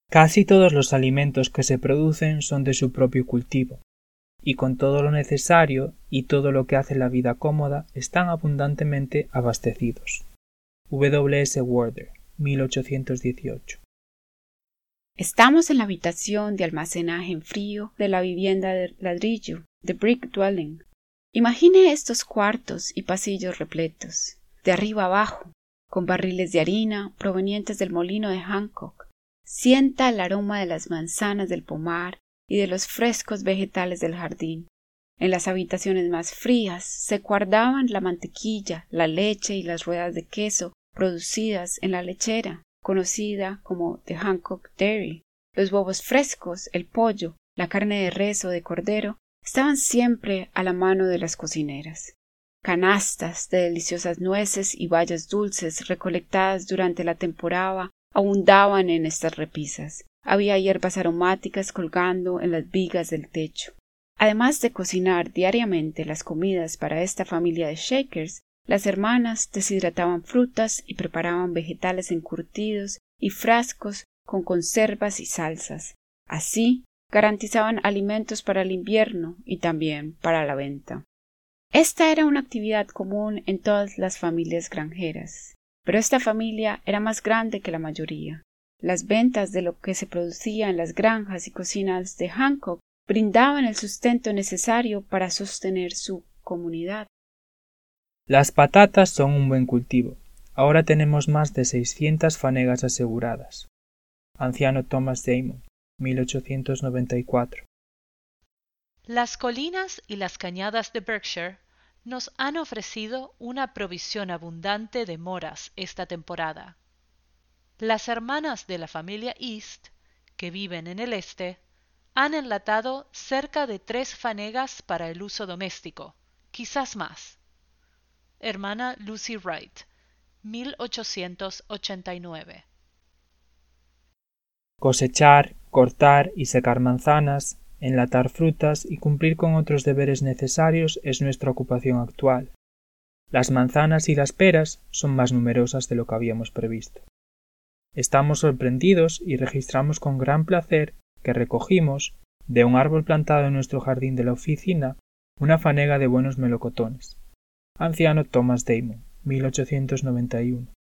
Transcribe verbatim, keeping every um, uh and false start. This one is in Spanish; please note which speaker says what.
Speaker 1: Casi todos los alimentos que se producen son de su propio cultivo, y con todo lo necesario y todo lo que hace la vida cómoda están abundantemente abastecidos. W S Werder, mil ochocientos dieciocho.
Speaker 2: Estamos en la habitación de almacenaje en frío de la vivienda de ladrillo, The Brick Dwelling. Imagine estos cuartos y pasillos repletos, de arriba abajo, con barriles de harina provenientes del molino de Hancock. Sienta el aroma de las manzanas del pomar y de los frescos vegetales del jardín. En las habitaciones más frías se guardaban la mantequilla, la leche y las ruedas de queso producidas en la lechera, conocida como The Hancock Dairy. Los huevos frescos, el pollo, la carne de res o de cordero estaban siempre a la mano de las cocineras. Canastas de deliciosas nueces y bayas dulces recolectadas durante la temporada abundaban en estas repisas. Había hierbas aromáticas colgando en las vigas del techo. Además de cocinar diariamente las comidas para esta familia de Shakers, las hermanas deshidrataban frutas y preparaban vegetales encurtidos y frascos con conservas y salsas. Así, garantizaban alimentos para el invierno y también para la venta. Esta era una actividad común en todas las familias granjeras, pero esta familia era más grande que la mayoría. Las ventas de lo que se producía en las granjas y cocinas de Hancock brindaban el sustento necesario para sostener su comunidad.
Speaker 1: Las patatas son un buen cultivo. Ahora tenemos más de seiscientas fanegas aseguradas. Anciano Thomas Damon, mil ochocientos noventa y cuatro.
Speaker 3: Las colinas y las cañadas de Berkshire nos han ofrecido una provisión abundante de moras esta temporada. Las hermanas de la familia East, que viven en el este, han enlatado cerca de tres fanegas para el uso doméstico, quizás más. Hermana Lucy Wright, mil ochocientos ochenta y nueve.
Speaker 1: Cosechar, cortar y secar manzanas, enlatar frutas y cumplir con otros deberes necesarios es nuestra ocupación actual. Las manzanas y las peras son más numerosas de lo que habíamos previsto. Estamos sorprendidos y registramos con gran placer que recogimos, de un árbol plantado en nuestro jardín de la oficina, una fanega de buenos melocotones. Anciano Thomas Damon, mil ochocientos noventa y uno.